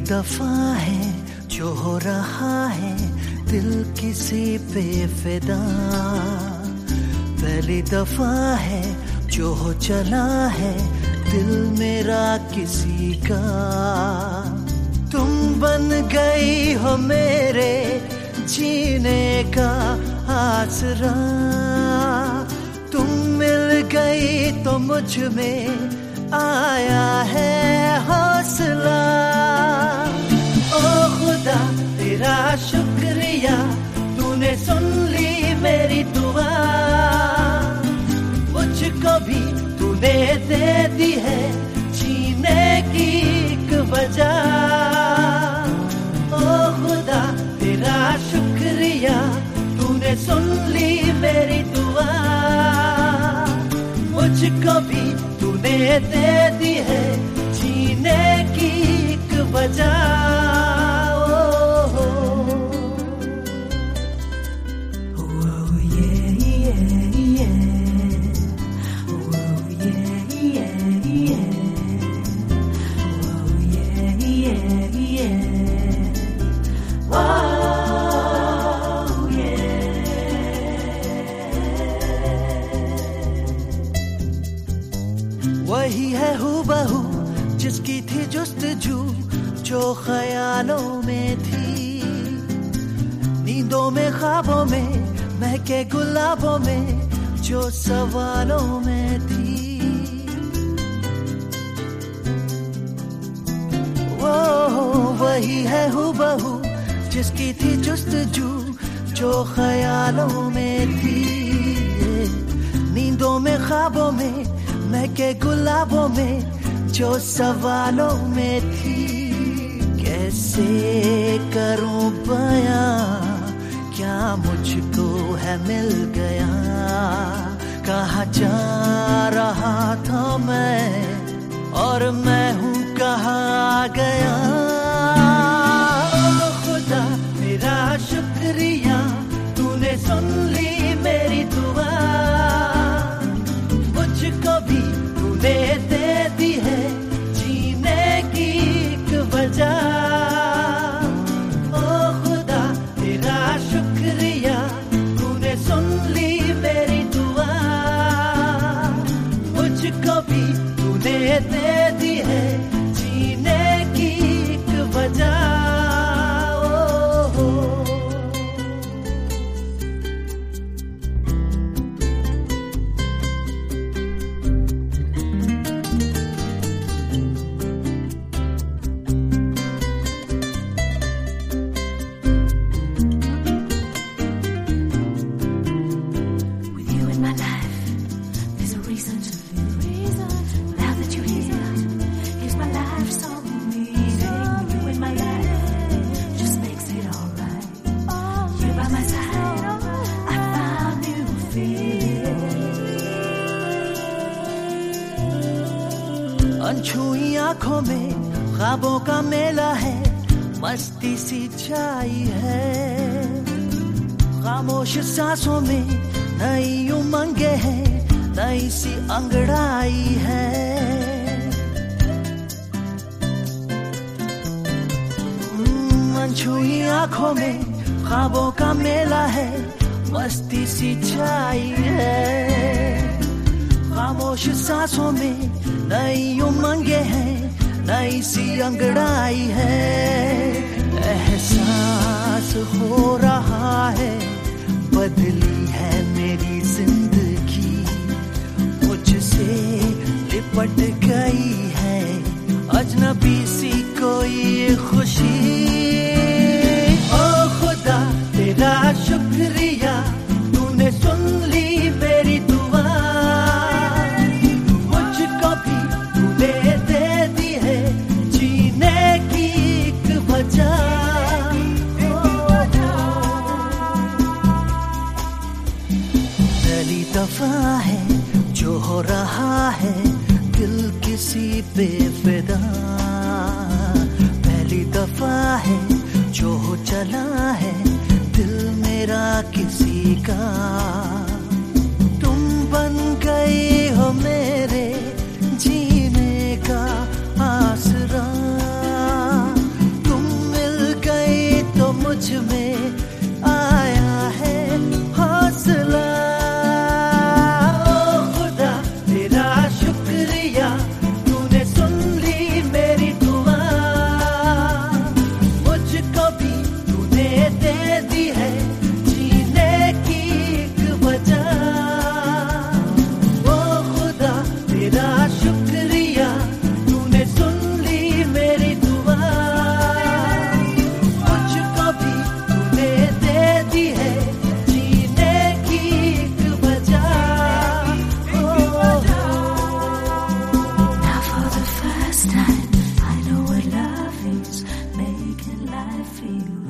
दफा है जो हो रहा है दिल किसी पे फिदा, पहली दफा है जो हो चला है दिल मेरा किसी का। तुम बन गई हो मेरे जीने का आसरा, तुम मिल गई तो मुझ में आया है हौसला। ओ खुदा तेरा शुक्रिया, तूने सुन ली मेरी दुआ, मुझको भी तूने दे दी है जीने की एक वजह। ओ खुदा तेरा शुक्रिया, तूने सुन ली मेरी दुआ, मुझको भी तूने दे दी है जीने की एक वजह। वही है हूबहू जिसकी थी जुस्तजू जो ख्यालों में थी, नींदों में ख्वाबों में महके गुलाबों में जो सवालों में थी। वो वही है हूबहू जिसकी थी जुस्तजू जो ख्यालों में थी, नींदों में ख्वाबों में महके गुलाबों में जो सवालों में थी। कैसे करूं बयां क्या मुझको है मिल गया, कहाँ जा रहा था मैं और मैं हूँ कहाँ आ गया। ओ खुदा मेरा शुक्रिया, तूने सुन ली मेरी दुआ, मुझको भी तूने दे दी है जीने की एक वजह। ओ खुदा तेरा शुक्रिया, तूने सुन ली मेरी दुआ, मुझको भी तूने दे दी है जीने की एक वजह। अनछुई आंखों में ख्वाबों का मेला है, मस्ती सी छाई है, खामोश सांसों में नई उमंगे हैं, नई सी अंगड़ाई है। अनछुई आंखों में ख्वाबों का मेला है, मस्ती सी छाई है, खामोश सांसों में नई उमंगे हैं, नई सी अंगड़ाई है। एहसास हो रहा है बदली है मेरी जिंदगी, मुझसे लिपट गई है अजनबी सी कोई खुशी। ओ खुदा तेरा शुक्रिया, तूने सुन ली मेरी दुआ, मुझको भी तूने दे दी है जीने की एक वजह। पहली दफा है जो हो रहा है दिल किसी पे फिदा, पहली दफा है जो हो चला है दिल मेरा किसी का। तुम बन गई हो मेरे जीने का आसरा, feel